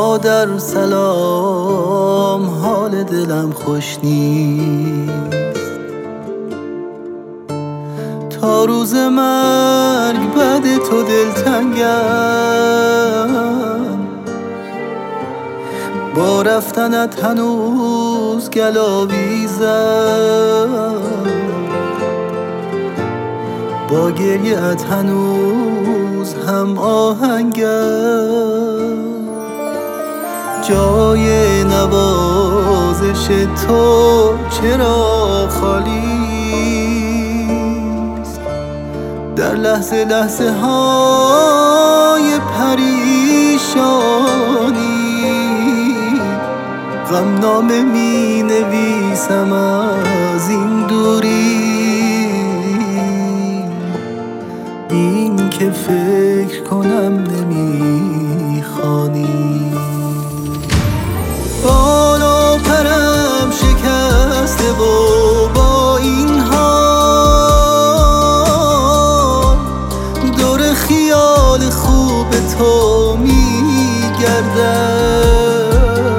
مادر سلام، حال دلم خوش نیست. تا روز مرگ بعد تو دلتنگم، با رفتنت هنوز گلاویزم، با گریه‌ات هنوز هم آهنگم. جای نوازش تو چرا خالیست؟ در لحظه لحظه های پریشانی غمنامه می نویسم از این دوری. این که فکر کنم نمیخوانی. بالا پرم شکسته و با این حال دور خیال خوب تو میگردم.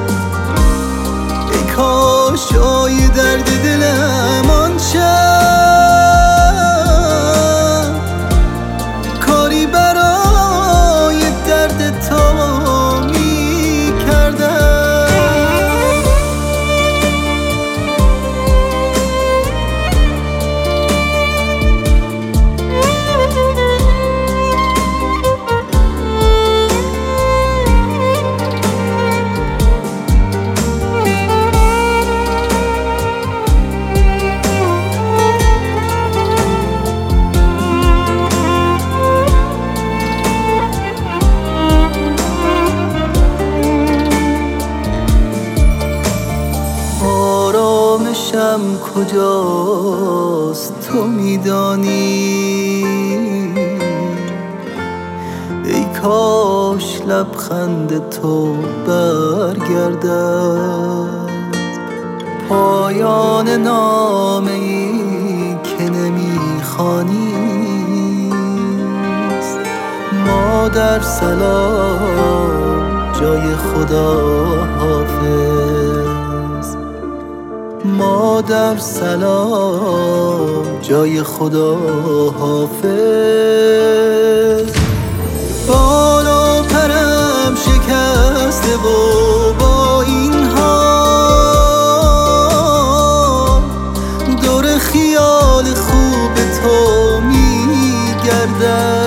ای کاش جای درد دلم آن شب کاری برای درد تو آرامشم کجاست تو میدانی؟ ای کاش لبخند تو برگردد. پایان نامه ای که نمیخوانیست. مادر سلام، جای خدا حافظ. مادر سلام، جای خدا حافظ. بالا پرم شکسته و با این حال دور خیال خوب تو میگردم.